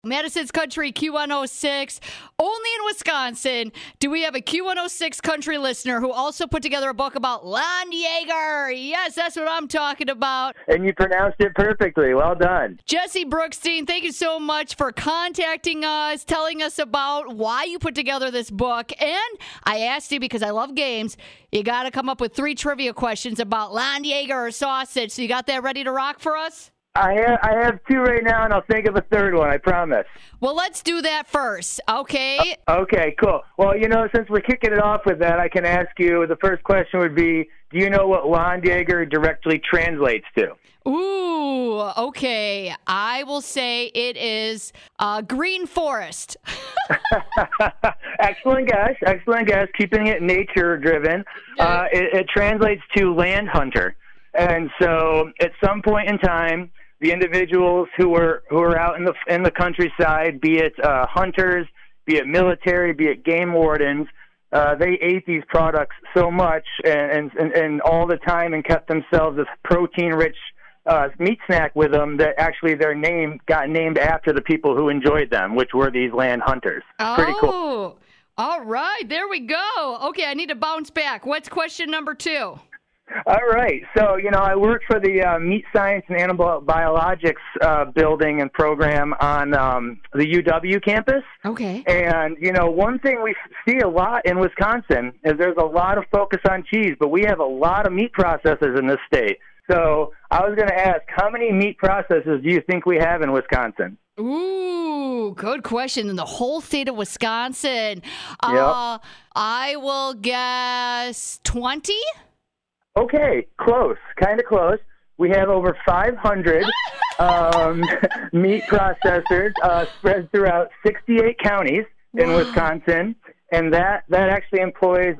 Madison's Country Q106. Only in Wisconsin do we have a Q106 country listener who also put together a book about Lon Yeager. Yes, that's what I'm talking about. And you pronounced it perfectly. Well done. Jesse Brookstein, thank you so much for contacting us, telling us about why you put together this book. And I asked you, because I love games, you got to come up with 3 trivia questions about Lon Yeager or sausage. So you got that ready to rock for us? I have 2 right now, and I'll think of a 3rd one, I promise. Well, let's do that first, okay? Okay, cool. Well, since we're kicking it off with that, I can ask you, the first question would be, do you know what Lon Yeager directly translates to? Ooh, okay. I will say it is green forest. Excellent guess. Keeping it nature-driven. It translates to land hunter. And so at some point in time, the individuals who were out in the countryside, be it hunters, be it military, be it game wardens, they ate these products so much and all the time and kept themselves this protein-rich meat snack with them that actually their name got named after the people who enjoyed them, which were these land hunters. Pretty cool. All right, there we go. Okay, I need to bounce back. What's question number 2? All right. So, I work for the Meat Science and Animal Biologics building and program on the UW campus. Okay. And, one thing we see a lot in Wisconsin is there's a lot of focus on cheese, but we have a lot of meat processors in this state. So I was going to ask, how many meat processors do you think we have in Wisconsin? Ooh, good question. In the whole state of Wisconsin, Yep. I will guess 20? Okay, close, kind of close. We have over 500 meat processors spread throughout 68 counties in Wisconsin, and that actually employs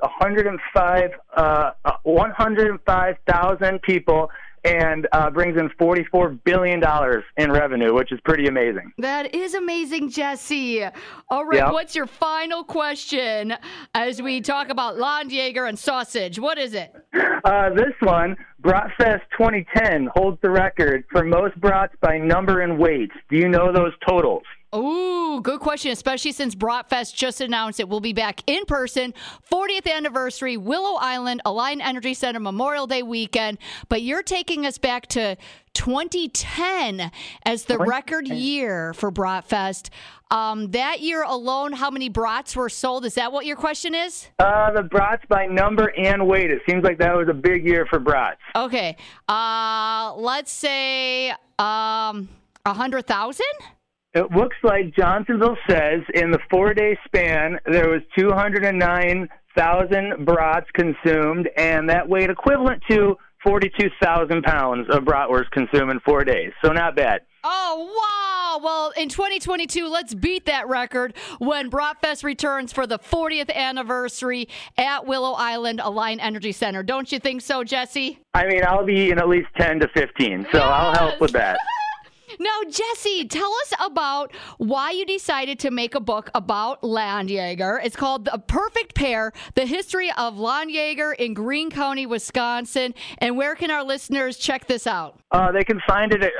105,000 people and brings in $44 billion in revenue, which is pretty amazing. That is amazing, Jesse. All right, Yep. What's your final question as we talk about Lon Yeager and sausage? What is it? This one, Bratfest 2010, holds the record for most brats by number and weight. Do you know those totals? Ooh, good question, especially since Bratfest just announced it will be back in person, 40th anniversary, Willow Island, Alliant Energy Center, Memorial Day weekend. But you're taking us back to 2010 as the record year for Bratfest. That year alone, how many brats were sold? Is that what your question is? The brats by number and weight. It seems like that was a big year for brats. Okay. Let's say 100,000? It looks like Johnsonville says in the 4-day span, there was 209,000 brats consumed, and that weighed equivalent to 42,000 pounds of bratwurst consumed in 4 days. So not bad. Oh, wow. Well, in 2022, let's beat that record when Bratfest returns for the 40th anniversary at Willow Island Alliant Energy Center. Don't you think so, Jesse? I mean, I'll be eating at least 10 to 15, so I'll help with that. Now, Jesse, tell us about why you decided to make a book about Lon Yeager. It's called The Perfect Pair, The History of Lon Yeager in Greene County, Wisconsin. And where can our listeners check this out? They can find it at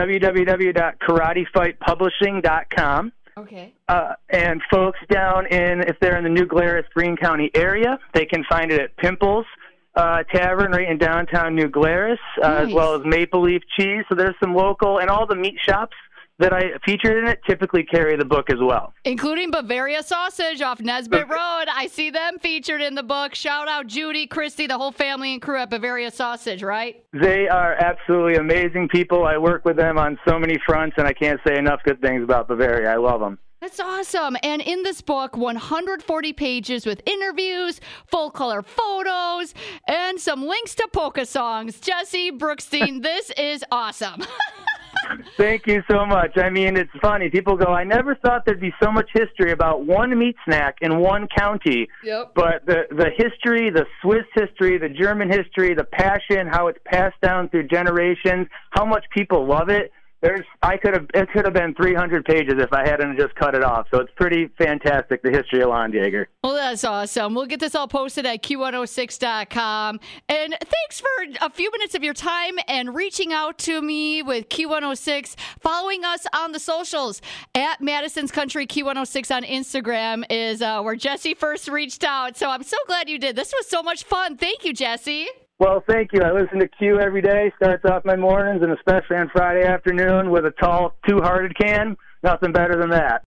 www.karatefightpublishing.com. Okay. And folks if they're in the New Glarus, Greene County area, they can find it at Pimples Tavern right in downtown New Glarus, Nice. as well as Maple Leaf Cheese. So there's some local, and all the meat shops that I featured in it typically carry the book as well. Including Bavaria Sausage off Nesbitt Road. I see them featured in the book. Shout out Judy, Christy, the whole family and crew at Bavaria Sausage, right? They are absolutely amazing people. I work with them on so many fronts, and I can't say enough good things about Bavaria. I love them. That's awesome. And in this book, 140 pages with interviews, full-color photos, and some links to polka songs. Jesse Brookstein, this is awesome. Thank you so much. I mean, it's funny. People go, I never thought there'd be so much history about one meat snack in one county. Yep. But the history, the Swiss history, the German history, the passion, how it's passed down through generations, how much people love it, It could have been 300 pages if I hadn't just cut it off. So it's pretty fantastic, the history of Lon Jaeger. Well, that's awesome. We'll get this all posted at Q106.com. And thanks for a few minutes of your time and reaching out to me with Q106, following us on the socials at Madison's Country Q106 on Instagram is where Jesse first reached out. So I'm so glad you did. This was so much fun. Thank you, Jesse. Well, thank you. I listen to Q every day. Starts off my mornings, and especially on Friday afternoon with a tall, Two Hearted can. Nothing better than that.